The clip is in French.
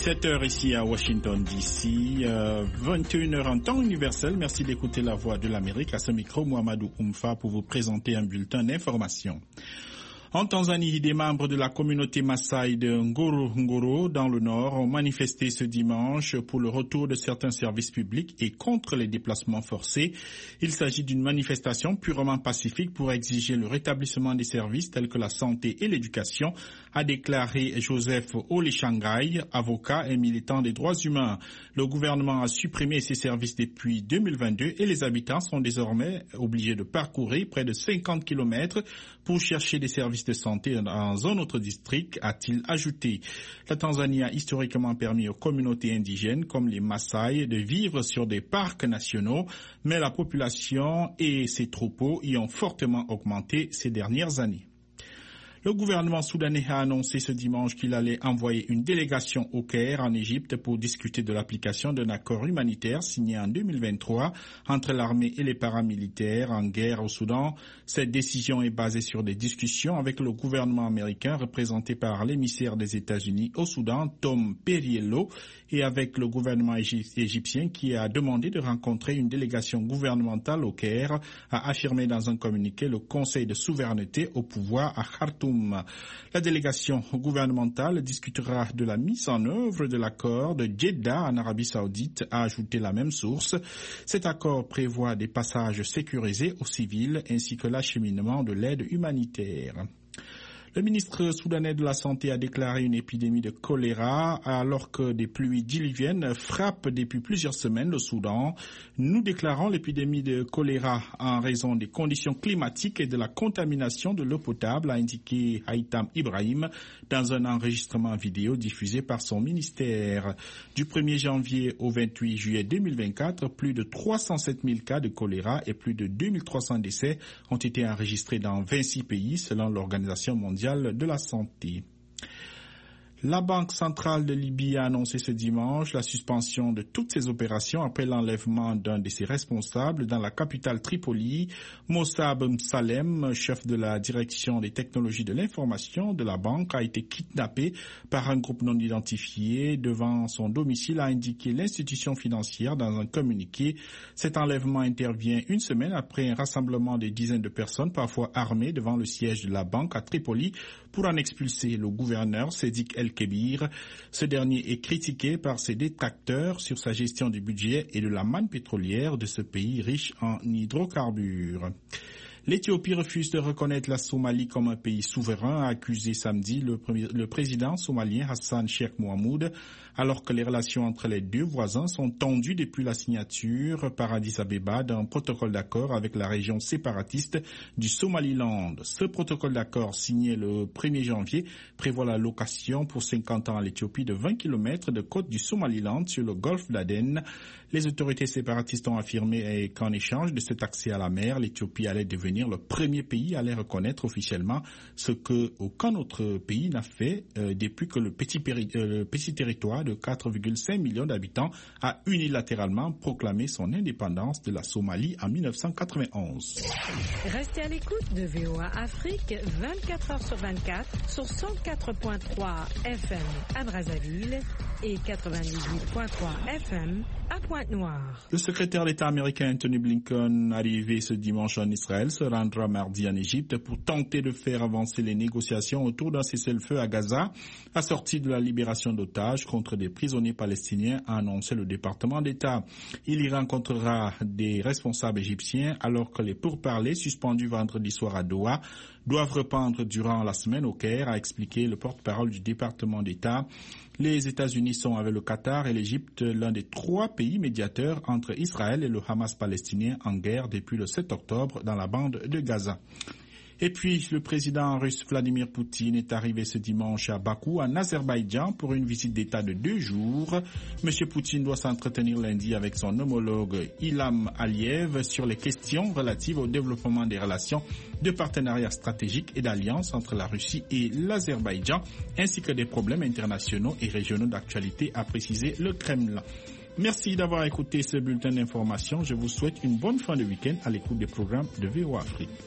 17h ici à Washington DC, 21h en temps universel. Merci d'écouter la voix de l'Amérique. À ce micro, Mohamedou Oumfa pour vous présenter un bulletin d'information. En Tanzanie, des membres de la communauté Maasai de Ngorongoro dans le nord ont manifesté ce dimanche pour le retour de certains services publics et contre les déplacements forcés. Il s'agit d'une manifestation purement pacifique pour exiger le rétablissement des services tels que la santé et l'éducation, a déclaré Joseph Olechangai, avocat et militant des droits humains. Le gouvernement a supprimé ces services depuis 2022 et les habitants sont désormais obligés de parcourir près de 50 km pour chercher des services de santé dans un autre district, a-t-il ajouté. La Tanzanie a historiquement permis aux communautés indigènes comme les Maasai de vivre sur des parcs nationaux, mais la population et ses troupeaux y ont fortement augmenté ces dernières années. Le gouvernement soudanais a annoncé ce dimanche qu'il allait envoyer une délégation au Caire, en Égypte, pour discuter de l'application d'un accord humanitaire signé en 2023 entre l'armée et les paramilitaires en guerre au Soudan. Cette décision est basée sur des discussions avec le gouvernement américain représenté par l'émissaire des États-Unis au Soudan, Tom Perriello, et avec le gouvernement égyptien qui a demandé de rencontrer une délégation gouvernementale au Caire, a affirmé dans un communiqué le Conseil de souveraineté au pouvoir à Khartoum. La délégation gouvernementale discutera de la mise en œuvre de l'accord de Jeddah en Arabie Saoudite, a ajouté la même source. Cet accord prévoit des passages sécurisés aux civils ainsi que l'acheminement de l'aide humanitaire. Le ministre soudanais de la Santé a déclaré une épidémie de choléra alors que des pluies diluviennes frappent depuis plusieurs semaines le Soudan. Nous déclarons l'épidémie de choléra en raison des conditions climatiques et de la contamination de l'eau potable, a indiqué Haïtam Ibrahim dans un enregistrement vidéo diffusé par son ministère. Du 1er janvier au 28 juillet 2024, plus de 307 000 cas de choléra et plus de 2300 décès ont été enregistrés dans 26 pays selon l'Organisation mondiale de la santé. La Banque centrale de Libye a annoncé ce dimanche la suspension de toutes ses opérations après l'enlèvement d'un de ses responsables dans la capitale Tripoli. Mossab Salem, chef de la direction des technologies de l'information de la banque, a été kidnappé par un groupe non identifié devant son domicile, a indiqué l'institution financière dans un communiqué. Cet enlèvement intervient une semaine après un rassemblement de dizaines de personnes, parfois armées, devant le siège de la banque à Tripoli pour en expulser le gouverneur Sédik El-Kébir. Ce dernier est critiqué par ses détracteurs sur sa gestion du budget et de la manne pétrolière de ce pays riche en hydrocarbures. L'Éthiopie refuse de reconnaître la Somalie comme un pays souverain, a accusé samedi le président somalien Hassan Sheikh Mohamud, alors que les relations entre les deux voisins sont tendues depuis la signature par Addis Abeba d'un protocole d'accord avec la région séparatiste du Somaliland. Ce protocole d'accord signé le 1er janvier prévoit la location pour 50 ans à l'Éthiopie de 20 km de côte du Somaliland sur le golfe d'Aden. Les autorités séparatistes ont affirmé qu'en échange de cet accès à la mer, l'Éthiopie allait devenir le premier pays à les reconnaître officiellement, ce que aucun autre pays n'a fait depuis que le petit territoire de 4,5 millions d'habitants a unilatéralement proclamé son indépendance de la Somalie en 1991. Restez à l'écoute de VOA Afrique 24 heures sur 24 sur 104.3 FM à Brazzaville et 98.3 FM à Pointe-Noire. Le secrétaire d'État américain Anthony Blinken, arrivé ce dimanche en Israël, se rendra mardi en Égypte pour tenter de faire avancer les négociations autour d'un cessez-le-feu à Gaza, assorti de la libération d'otages contre des prisonniers palestiniens, a annoncé le département d'État. Il y rencontrera des responsables égyptiens alors que les pourparlers suspendus vendredi soir à Doha doivent reprendre durant la semaine au Caire, a expliqué le porte-parole du département d'État. Les États-Unis sont avec le Qatar et l'Égypte l'un des 3 pays médiateurs entre Israël et le Hamas palestinien en guerre depuis le 7 octobre dans la bande de Gaza. Et puis, le président russe Vladimir Poutine est arrivé ce dimanche à Bakou, en Azerbaïdjan, pour une visite d'État de 2 jours. Monsieur Poutine doit s'entretenir lundi avec son homologue Ilham Aliyev sur les questions relatives au développement des relations de partenariat stratégique et d'alliance entre la Russie et l'Azerbaïdjan, ainsi que des problèmes internationaux et régionaux d'actualité, a précisé le Kremlin. Merci d'avoir écouté ce bulletin d'information. Je vous souhaite une bonne fin de week-end à l'écoute des programmes de VOA Afrique.